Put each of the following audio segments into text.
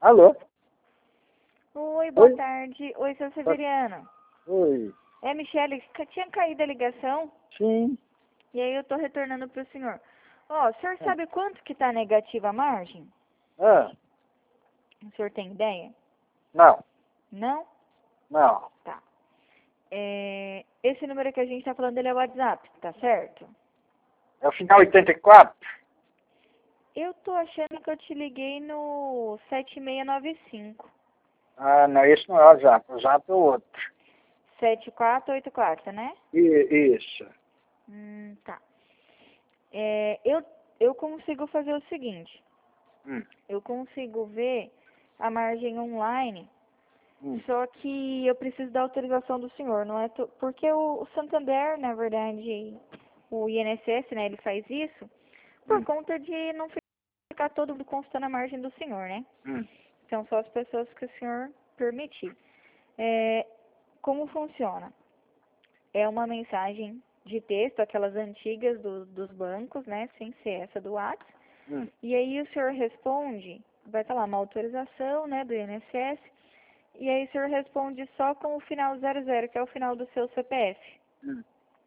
Alô? Oi, boa Oi? tarde. Oi, seu Severiano. Oi. É a Michele, tinha caído a ligação Sim. e aí eu tô retornando pro senhor. Ó, o senhor Ah. sabe quanto que tá negativa a margem? Ah, O senhor tem ideia? não. Não? Não. Tá. Esse número que a gente tá falando, ele é o WhatsApp, tá certo? É o final 84? Eu tô achando que eu te liguei no 7695. Ah, não, esse não é o Zap. O Zap é o outro. 7484, né? Isso. Tá. Eu consigo fazer o seguinte. Hum. Eu consigo ver a margem online, Hum. só que eu preciso da autorização do senhor, não é? Porque o Santander, na verdade, o INSS, né, ele faz isso por conta de não ficar todo mundo constando a margem do senhor, né? Hum. Então, só as pessoas que o senhor permitir. Como funciona? É uma mensagem de texto, aquelas antigas dos bancos, né, sem ser essa do WhatsApp. Hum. E aí o senhor responde, vai estar lá uma autorização, né, do INSS, e aí o senhor responde só com o final 00, que é o final do seu CPF. Hum.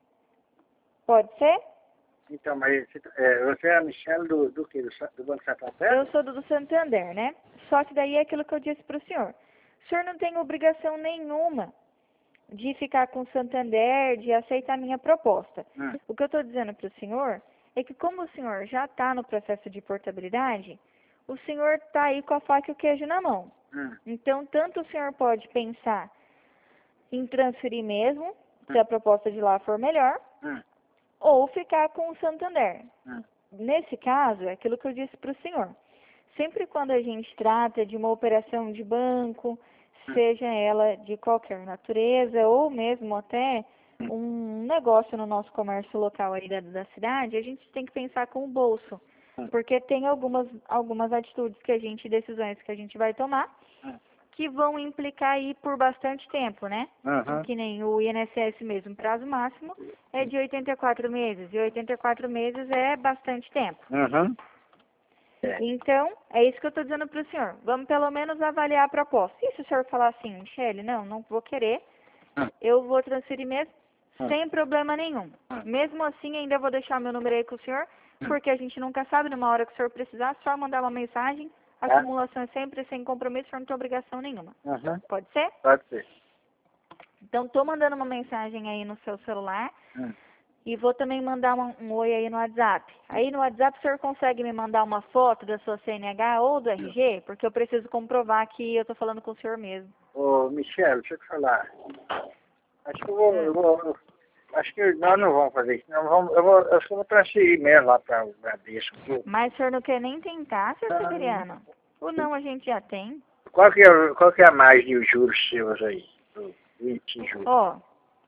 Pode ser? Então, mas você é a Michelle do quê? Do Banco Santander? Eu sou do Santander, né? Só que daí é aquilo que eu disse para o senhor. O senhor não tem obrigação nenhuma de ficar com o Santander, de aceitar a minha proposta. Hum. O que eu estou dizendo para o senhor é que como o senhor já está no processo de portabilidade, o senhor está aí com a faca e o queijo na mão. Hum. Então, tanto o senhor pode pensar em transferir mesmo, se a proposta de lá for melhor, Hum. ou ficar com o Santander. Hum. Nesse caso, é aquilo que eu disse para o senhor. Sempre quando a gente trata de uma operação de banco, seja ela de qualquer natureza, ou mesmo até um negócio no nosso comércio local aí da cidade, a gente tem que pensar com o bolso. Porque tem algumas atitudes decisões que a gente vai tomar, que vão implicar aí por bastante tempo, né? Uhum. Que nem o INSS mesmo, prazo máximo é de 84 meses, e 84 meses é bastante tempo. Uhum. Então, é isso que eu estou dizendo para o senhor. Vamos pelo menos avaliar a proposta. E se o senhor falar assim, Michele, não vou querer, eu vou transferir mesmo, sem problema nenhum. Mesmo assim, ainda vou deixar meu número aí com o senhor, porque a gente nunca sabe, numa hora que o senhor precisar, só mandar uma mensagem. A simulação é sempre sem compromisso, o senhor não tem obrigação nenhuma. Uhum. Pode ser? Pode ser. Então, estou mandando uma mensagem aí no seu celular. Hum. E vou também mandar um oi aí no WhatsApp. Aí no WhatsApp o senhor consegue me mandar uma foto da sua CNH ou do RG? Porque eu preciso comprovar que eu estou falando com o senhor mesmo. Ô, Michelle, deixa eu te falar. Acho que acho que nós não vamos fazer isso. Eu só vou transferir mesmo lá para o Bradesco. Mas o senhor não quer nem tentar, seu Severiano? Ou não, a gente já tem. Qual que é a margem de juros seus aí? Do 20 juros. Ó,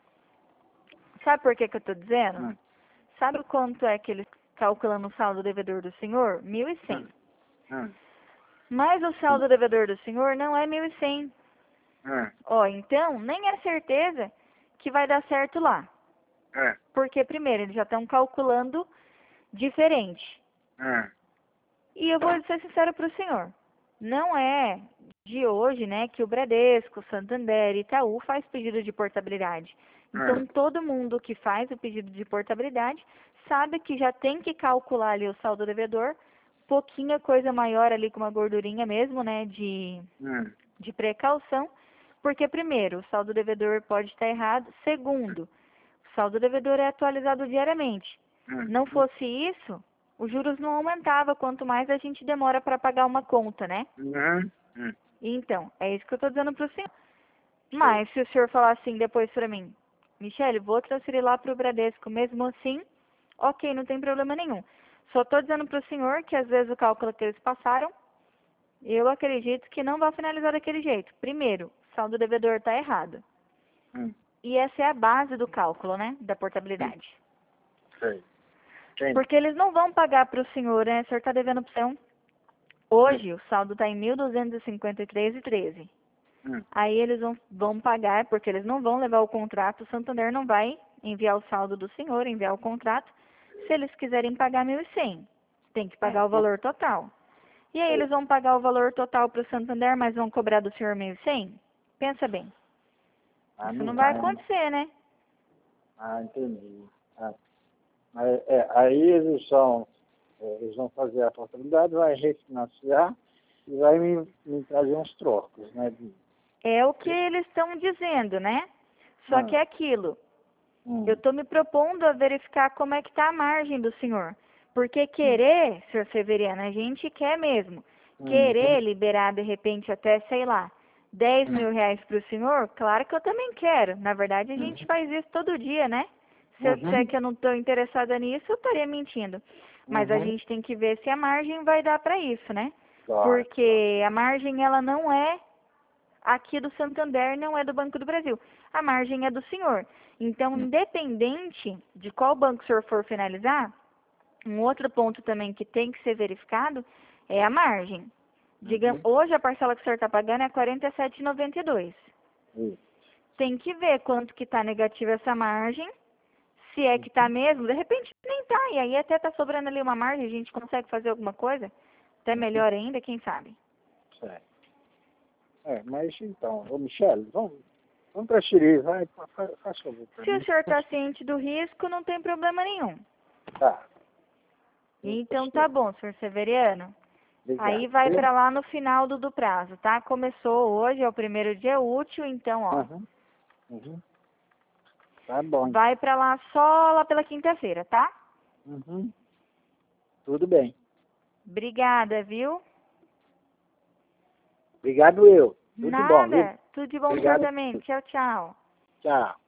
sabe por que eu estou dizendo? Hum. Sabe quanto é que eles calculam o saldo devedor do senhor? 1.100. Hum. Mas o saldo devedor do senhor não é 1.100. Hum. Ó, então, nem é certeza que vai dar certo lá. Porque, primeiro, eles já estão calculando diferente. E eu vou ser sincero para o senhor. Não é de hoje, né, que o Bradesco, Santander e Itaú faz pedido de portabilidade. Então, todo mundo que faz o pedido de portabilidade sabe que já tem que calcular ali o saldo devedor, pouquinha coisa maior ali com uma gordurinha mesmo, né, de precaução. Porque, primeiro, o saldo devedor pode estar errado. Segundo, o saldo devedor é atualizado diariamente. Não fosse isso, os juros não aumentava, quanto mais a gente demora para pagar uma conta, né? Então, é isso que eu estou dizendo para o senhor. Mas, se o senhor falar assim depois para mim, Michele, vou transferir lá para o Bradesco, mesmo assim, ok, não tem problema nenhum. Só estou dizendo para o senhor que às vezes o cálculo que eles passaram, eu acredito que não vai finalizar daquele jeito. Primeiro, o saldo devedor está errado. E essa é a base do cálculo, né, da portabilidade. Porque eles não vão pagar para o senhor, né? O senhor está devendo para o senhor. Hoje, o saldo está em 1.253,13. Aí eles vão pagar, porque eles não vão levar o contrato. O Santander não vai enviar o saldo do senhor, enviar o contrato. Se eles quiserem pagar 1.100, tem que pagar o valor total. E aí eles vão pagar o valor total para o Santander, mas vão cobrar do senhor 1.100? Pensa bem. Isso não vai acontecer, né? Entendi. Mas, aí eles vão fazer a portabilidade, vai refinanciar e vai me trazer uns trocos, né? É o que eles estão dizendo, né? Só que é aquilo. Eu estou me propondo a verificar como é que está a margem do senhor. Porque querer, senhor Severiano, a gente quer mesmo. Querer liberar, de repente, até, sei lá, 10 mil reais para o senhor, claro que eu também quero. Na verdade, a gente faz isso todo dia, né? Se eu disser que eu não estou interessada nisso, eu estaria mentindo. Mas a gente tem que ver se a margem vai dar para isso, né? Porque a margem, ela não é aqui do Santander, não é do Banco do Brasil. A margem é do senhor. Então, independente de qual banco o senhor for finalizar, um outro ponto também que tem que ser verificado é a margem. Digamos, hoje a parcela que o senhor está pagando é R$ 47,92. Tem que ver quanto que está negativa essa margem, se é que está mesmo, de repente nem está, e aí até está sobrando ali uma margem, a gente consegue fazer alguma coisa, até melhor ainda, quem sabe. Certo. Mas então, Michele, vamos transferir, vai, faz favor para mim. Se o senhor está ciente do risco, não tem problema nenhum. Tá. Então tá bom, senhor Severiano. Obrigado. Aí vai para lá no final do prazo, tá? Começou hoje, é o primeiro dia útil, então, ó. Tá bom. Vai para lá só lá pela quinta-feira, tá? Tudo bem. Obrigada, viu? Obrigado eu. Tudo Nada. bom, viu? Tudo de bom, Obrigado. senhor também. Tchau, tchau. Tchau.